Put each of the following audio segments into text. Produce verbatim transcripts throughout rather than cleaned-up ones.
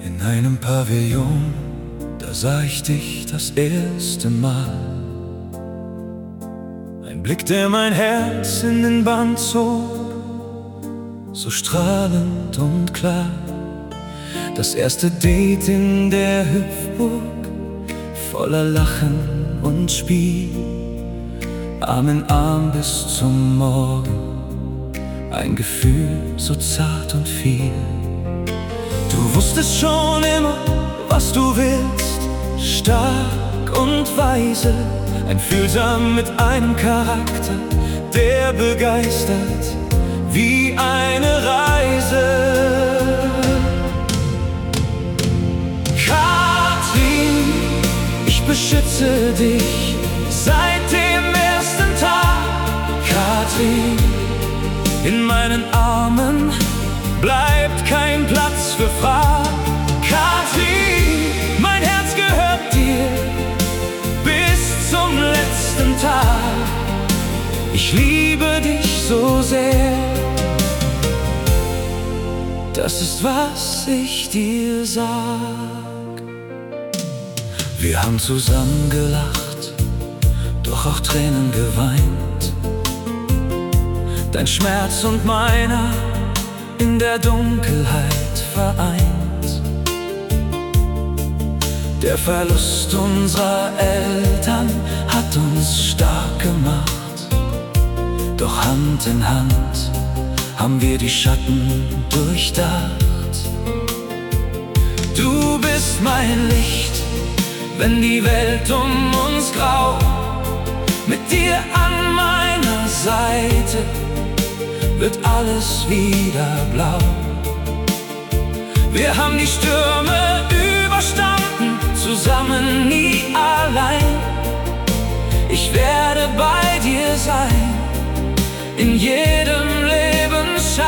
In einem Pavillon, da sah ich dich das erste Mal. Ein Blick, der mein Herz in den Bann zog, so strahlend und klar. Das erste Date in der Hüpfburg, voller Lachen und Spiel. Arm in Arm bis zum Morgen, ein Gefühl so zart und viel. Du wusstest schon immer, was du willst, stark und weise, einfühlsam mit einem Charakter, der begeistert wie eine Reise. Katrin, ich beschütze dich seit dem ersten Tag. Katrin, in meinen Armen bleibt kein Platz für Fragen. Katrin, mein Herz gehört dir bis zum letzten Tag. Ich liebe dich so sehr, das ist, was ich dir sag. Wir haben zusammen gelacht, doch auch Tränen geweint. Dein Schmerz und meiner in der Dunkelheit vereint. Der Verlust unserer Eltern hat uns stark gemacht. Doch Hand in Hand haben wir die Schatten durchdacht. Du bist mein Licht, wenn die Welt um uns grau. Mit dir an meiner Seite wird alles wieder blau. Wir haben die Stürme überstanden, zusammen nie allein. Ich werde bei dir sein, in jedem Lebensschein.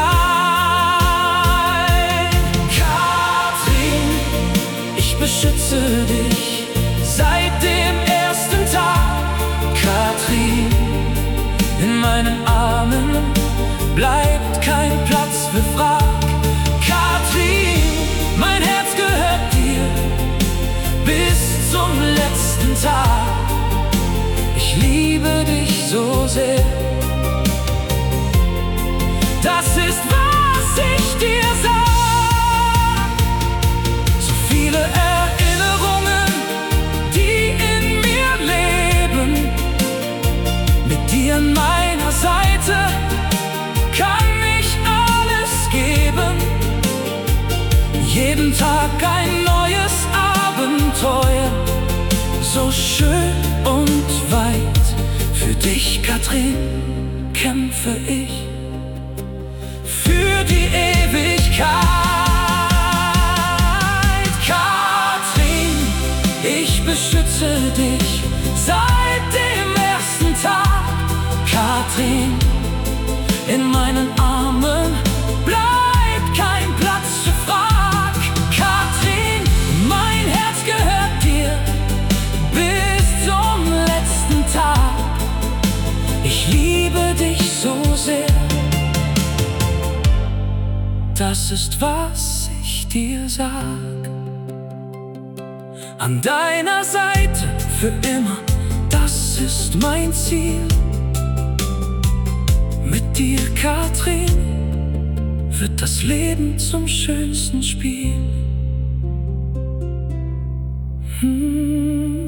Katrin, ich beschütze dich seit dem ersten Tag. Katrin, in meinen Armen bleibt kein Platz für Fragen. Katrin, mein Herz gehört dir bis zum letzten Tag. Ich liebe dich so sehr, das ist, was ich dir sag. So viele Erinnerungen, die in mir leben. Mit dir an meiner Seite kann ich alles geben. Jeden Tag ein neues Abenteuer, so schön und weit. Für dich, Katrin, kämpfe ich für die Ewigkeit. Katrin, ich beschütze dich seit dem ersten Tag. Katrin, in meinen Armen bleibt kein Platz für Fragen. Katrin, mein Herz gehört dir bis zum letzten Tag. Ich liebe dich so sehr, das ist, was ich dir sag. An deiner Seite für immer, das ist mein Ziel. Mit dir, Katrin, wird das Leben zum schönsten Spiel. Hm.